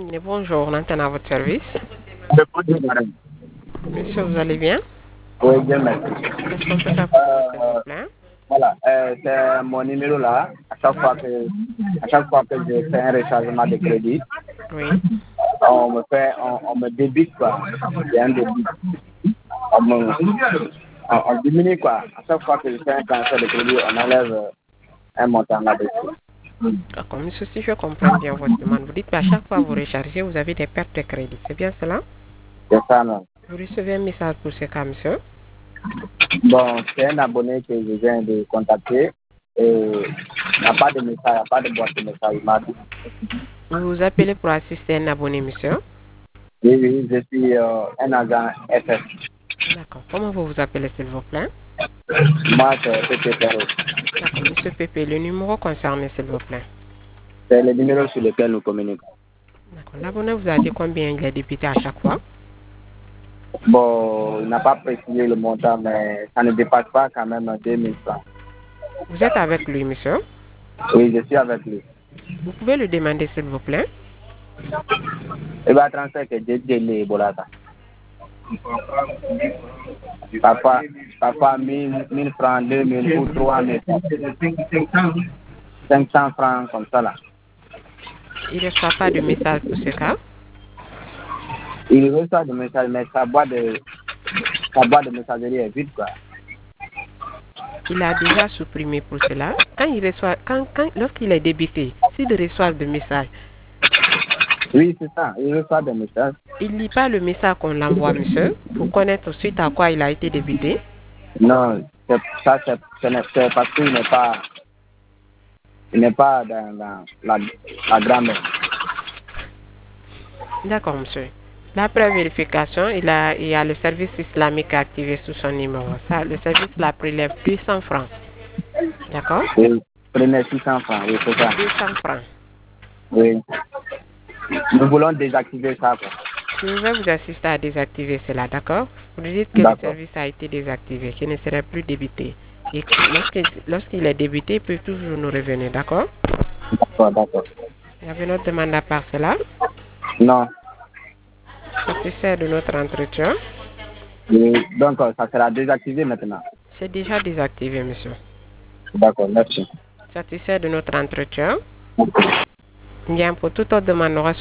Bonjour, on entend à votre service. Bonjour, madame. Monsieur, vous allez bien? Oui, bien, merci. Qu'est-ce qu'on peut faire pour vous, s'il vous plaît? Voilà, c'est mon numéro là. À chaque fois que je fais un rechargement de crédit, Oui. on me débite quoi. Il y a un débit. On diminue quoi. À chaque fois que je fais un transfert de crédit, on enlève un montant là-dessus. D'accord, monsieur, si je comprends bien votre demande, vous dites qu'à chaque fois que vous rechargez, vous avez des pertes de crédit. C'est bien cela? C'est ça, non? Vous recevez un message pour ce cas, monsieur? Bon, c'est un abonné que je viens de contacter. Et il n'y a pas de message, il n'y a pas de boîte de message. Il m'a dit. Vous vous appelez pour assister un abonné, monsieur? Oui, oui, je suis un agent FF. D'accord. Comment vous vous appelez, s'il vous plaît? Moi, c'est Pepe Perro. D'accord, monsieur Pépé, le numéro concerné, s'il vous plaît. C'est le numéro sur lequel nous communiquons. D'accord. L'abonné vous a dit combien il est débité à chaque fois? Bon, il n'a pas précisé le montant, mais ça ne dépasse pas quand même 2000 francs. Vous êtes avec lui, monsieur? Oui, je suis avec lui. Vous pouvez le demander, s'il vous plaît? Il va transférer que j'ai délai, Bolata. Papa 1000 francs, 2000 ou 3000. 500 francs comme ça là. Il ne reçoit pas de message pour ce cas? Il reçoit des messages, mais sa boîte de messagerie est vide quoi. Il a déjà supprimé pour cela. Lorsqu'il est débité, s'il reçoit des messages, Oui, c'est ça. Il reçoit des messages. il ne lit pas le message qu'on l'envoie, monsieur, pour connaître suite à quoi il a été débité. Non, c'est parce qu'il n'est pas dans la grammaire. D'accord, monsieur. D'après vérification, il y a le service islamique activé sous son numéro. Ça, le service la prélève 200 francs. D'accord? Oui, prenez 600 francs, oui, c'est ça. 200 francs. Oui. Nous voulons désactiver ça, quoi. Je vais vous assister à désactiver cela, d'accord? Vous dites que le D'accord. service a été désactivé, qu'il ne serait plus débité. Et lorsqu'il est débité, il peut toujours nous revenir, d'accord? D'accord. Il y avait une autre demande à part cela. Non. Satisfait de notre entretien. Oui, donc, ça sera désactivé maintenant. C'est déjà désactivé, monsieur. D'accord, merci. Satisfait de notre entretien. Bien, pour toute autre demande,